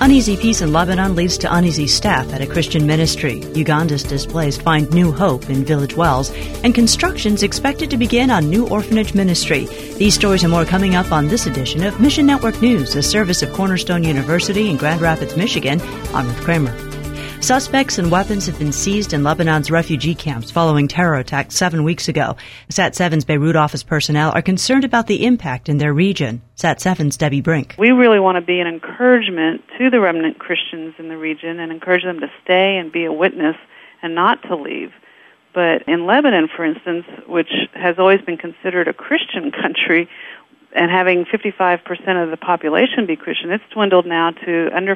Uneasy peace in Lebanon leads to uneasy staff at a Christian ministry. Ugandans displaced find new hope in village wells, and construction's expected to begin on new orphanage ministry. These stories and more coming up on this edition of Mission Network News, a service of Cornerstone University in Grand Rapids, Michigan. I'm Ruth Kramer. Suspects and weapons have been seized in Lebanon's refugee camps following terror attacks 7 weeks ago. SAT-7's Beirut office personnel are concerned about the impact in their region. SAT-7's Debbie Brink. We really want to be an encouragement to the remnant Christians in the region and encourage them to stay and be a witness and not to leave. But in Lebanon, for instance, which has always been considered a Christian country, and having 55% of the population be Christian, it's dwindled now to under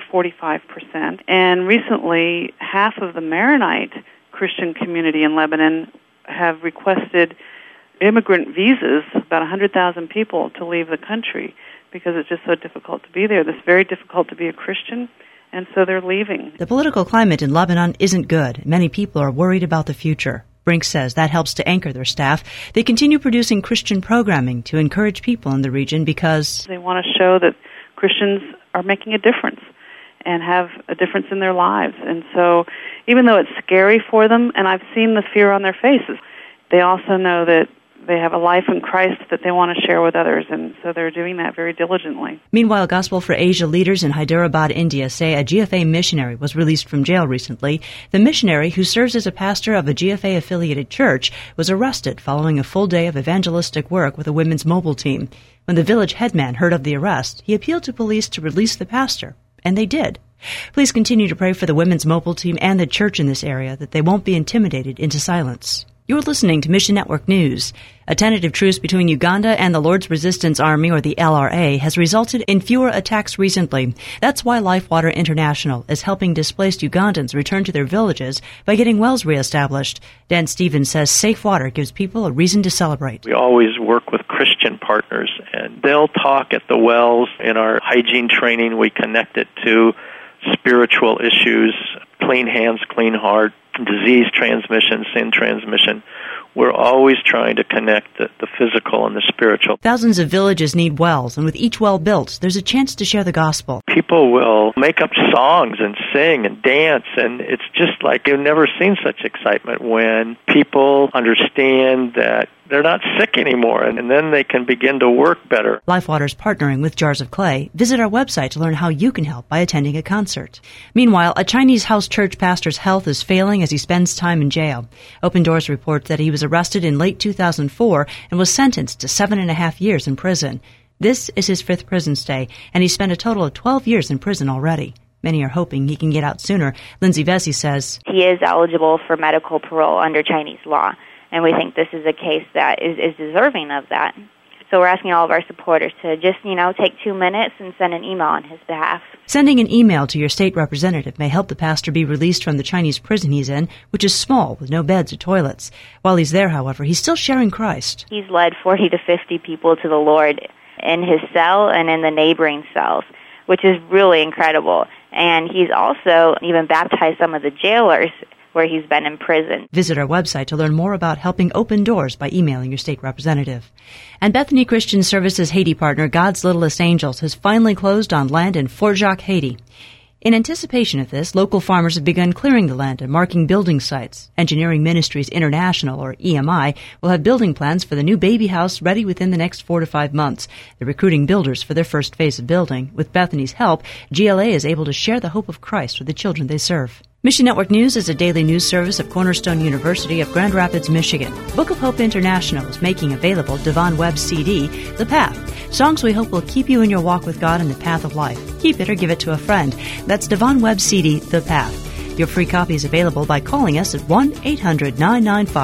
45%. And recently, half of the Maronite Christian community in Lebanon have requested immigrant visas, about 100,000 people, to leave the country because it's just so difficult to be there. It's very difficult to be a Christian, and so they're leaving. The political climate in Lebanon isn't good. Many people are worried about the future. Brink says that helps to anchor their staff. They continue producing Christian programming to encourage people in the region because they want to show that Christians are making a difference and have a difference in their lives. And so even though it's scary for them, and I've seen the fear on their faces, they also know that they have a life in Christ that they want to share with others, and so they're doing that very diligently. Meanwhile, Gospel for Asia leaders in Hyderabad, India, say a GFA missionary was released from jail recently. The missionary, who serves as a pastor of a GFA-affiliated church, was arrested following a full day of evangelistic work with a women's mobile team. When the village headman heard of the arrest, he appealed to police to release the pastor, and they did. Please continue to pray for the women's mobile team and the church in this area that they won't be intimidated into silence. You're listening to Mission Network News. A tentative truce between Uganda and the Lord's Resistance Army, or the LRA, has resulted in fewer attacks recently. That's why Lifewater International is helping displaced Ugandans return to their villages by getting wells reestablished. Dan Stevens says safe water gives people a reason to celebrate. We always work with Christian partners, and they'll talk at the wells. In our hygiene training, we connect it to spiritual issues, clean hands, clean heart, disease transmission, sin transmission. We're always trying to connect the physical and the spiritual. Thousands of villages need wells, and with each well built, there's a chance to share the gospel. People will make up songs and sing and dance, and it's just like you've never seen such excitement when people understand that they're not sick anymore, and then they can begin to work better. Lifewater's partnering with Jars of Clay. Visit our website to learn how you can help by attending a concert. Meanwhile, a Chinese house church pastor's health is failing as he spends time in jail. Open Doors reports that he was arrested in late 2004 and was sentenced to 7.5 years in prison. This is his 5th prison stay, and he spent a total of 12 years in prison already. Many are hoping he can get out sooner. Lindsay Vesey says he is eligible for medical parole under Chinese law, and we think this is a case that is deserving of that. So we're asking all of our supporters to just, take 2 minutes and send an email on his behalf. Sending an email to your state representative may help the pastor be released from the Chinese prison he's in, which is small with no beds or toilets. While he's there, however, he's still sharing Christ. He's led 40 to 50 people to the Lord in his cell and in the neighboring cells, which is really incredible. And he's also even baptized some of the jailers where he's been in prison. Visit our website to learn more about helping Open Doors by emailing your state representative. And Bethany Christian Services Haiti partner God's Littlest Angels has finally closed on land in Fort Jacques, Haiti. In anticipation of this, local farmers have begun clearing the land and marking building sites. Engineering Ministries International, or EMI, will have building plans for the new baby house ready within the next 4 to 5 months. They're recruiting builders for their first phase of building. With Bethany's help, GLA is able to share the hope of Christ with the children they serve. Mission Network News is a daily news service of Cornerstone University of Grand Rapids, Michigan. Book of Hope International is making available Devon Webb's CD, The Path, songs we hope will keep you in your walk with God in the path of life. Keep it or give it to a friend. That's Devon Webb's CD, The Path. Your free copy is available by calling us at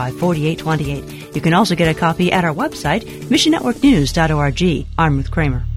1-800-995-4828. You can also get a copy at our website, missionnetworknews.org. I'm Ruth Kramer.